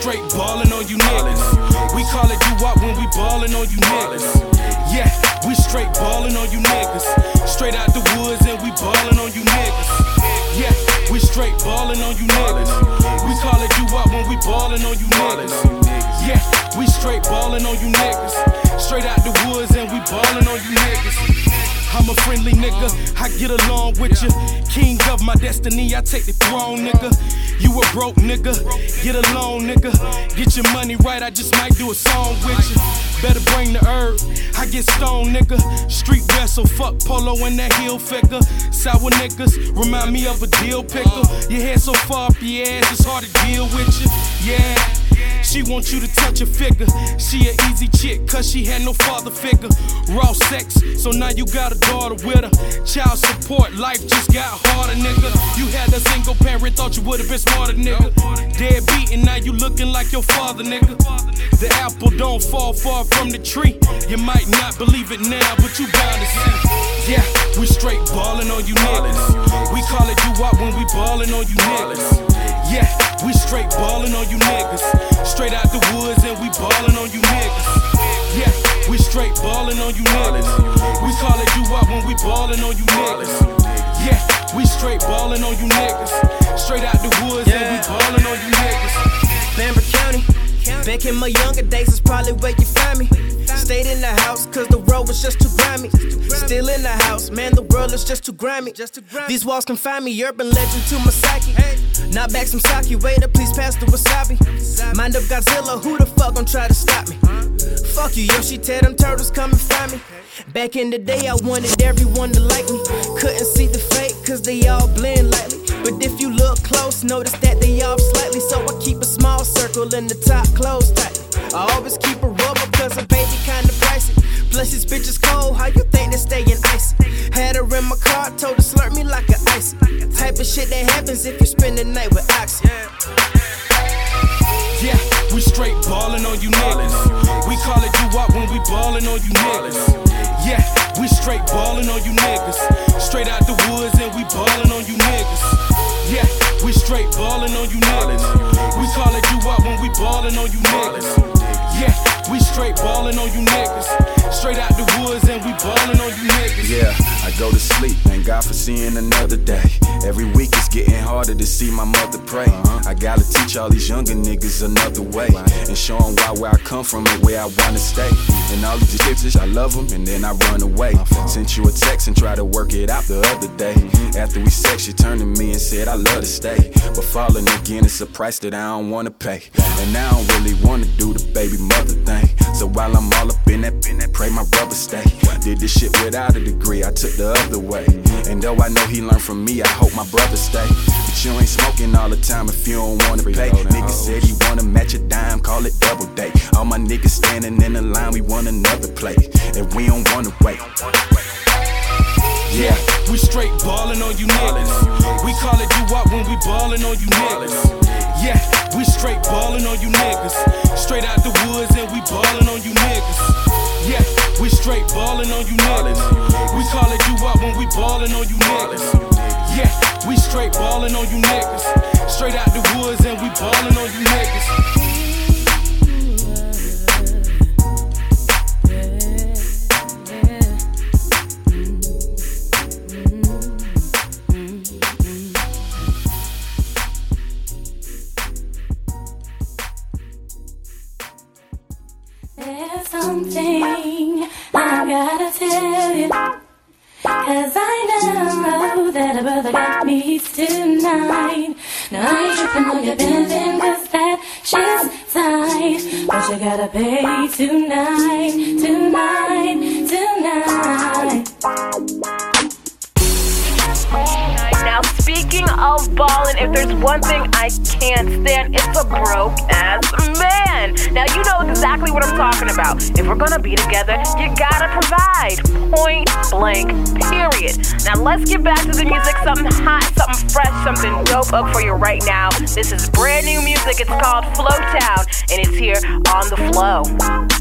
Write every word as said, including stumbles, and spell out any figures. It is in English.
straight ballin' on you niggas. We call it doo-wop when we ballin' on you niggas. Yeah, we straight ballin' on you niggas. Straight out the woods and we ballin' on you niggas. Yeah, we straight ballin' on you niggas. We call it doo-wop when we ballin' on you niggas. Yeah, we straight ballin' on you niggas. Straight out the woods and we ballin' on you niggas. I'm a friendly nigga, I get along with you. King of my destiny, I take the throne, nigga. You a broke nigga, get along, nigga. Get your money right, I just might do a song with you. Better bring the herb, I get stoned, nigga. Street vessel, fuck polo and that heel figure. Sour niggas, remind me of a deal picker. Your head so far up your ass, it's hard to deal with you. Yeah. She want you to touch her figure. She an easy chick, cause she had no father figure. Raw sex, so now you got a daughter with her. Child support, life just got harder, nigga. You had a single parent, thought you would've been smarter, nigga. Deadbeat, and now you looking like your father, nigga. The apple don't fall far from the tree. You might not believe it now, but you bound to see. Yeah, we straight ballin' on you niggas. We call it doo-wop when we ballin' on you niggas. Yeah, we straight ballin' on you niggas. Straight out the woods and we ballin' on you niggas. Yeah, we straight ballin' on you niggas. We call it doo-wop when we ballin' on you niggas. Yeah, we straight ballin' on you niggas. Straight out the woods yeah. and we ballin' on you niggas. Bamber County, back in my younger days is probably where you find me. Stayed in the house cause the road was just too grimy. Still in the house, man, the world is just too grimy. These walls confine me, urban legend to my psyche. Knock back some sake, waiter, please pass the wasabi. Mind up Godzilla, who the fuck gon' try to stop me? Fuck you, Yoshi, tell them turtles come and find me. Back in the day, I wanted everyone to like me. Couldn't see the fake, cause they all blend lightly. But if you look close, notice that they off slightly. So I keep a small circle in the top closed tight. I always keep a rubber, cause a baby kinda pricey. Plus this bitch is cold, how you think they stayin' icy? Had her in my car, told her slurp me like an icy. Type of shit that happens if you spend the night with Oxy. Yeah, we straight ballin' on you niggas. We call it doo-wop when we ballin' on you niggas. Yeah, we straight ballin' on you niggas. Straight out the woods and we ballin' on you niggas. Yeah, we straight ballin' on you niggas. We call it doo-wop when we ballin' on you niggas. Yeah, we straight ballin' on you niggas. Straight out the woods and we ballin' on you niggas. Yeah, I go to sleep, thank God for seeing another day. Every week it's getting harder to see my mother pray. uh-huh. I gotta teach all these younger niggas another way, right. And show them why where I come from and where I wanna stay. And all these bitches, I love them and then I run away. Sent you a text and try to work it out the other day. mm-hmm. After we sex, she turned to me and said I love to stay, but falling again is a price that I don't wanna pay. And now I don't really wanna do the baby mother thing. So while I'm all up in that, in that pray my brother stay. Did this shit without a degree, I took the other way. And though I know he learned from me, I hope my brother stay. But you ain't smoking all the time if you don't wanna pay. Nigga said he wanna match a dime, call it double date. All my niggas standing in the line, we want another plate, and we don't wanna wait. Yeah, we straight ballin' on you niggas. We call it doo-wop when we ballin' on you niggas. Yeah, we straight ballin' on you niggas. Straight out the woods and we ballin' on you niggas. Yeah, we straight ballin' on you niggas. We call it doo-wop when we ballin' on you niggas. Yeah, we straight ballin' on you niggas. Straight out the woods and we ballin' on you niggas. There's something I gotta tell you, 'cause I know that a brother got me tonight. Now I ain't tripping on your bending, 'cause that shit's tight. But you gotta pay tonight, tonight, tonight. Now speaking of ballin', if there's one thing I can't stand, it's a broke ass man. Now you know exactly what I'm talking about. If we're gonna be together, you gotta provide. Point blank, period. Now let's get back to the music. Something hot, something fresh, something dope up for you right now. This is brand new music. It's called Flow Town, and it's here on The Flow.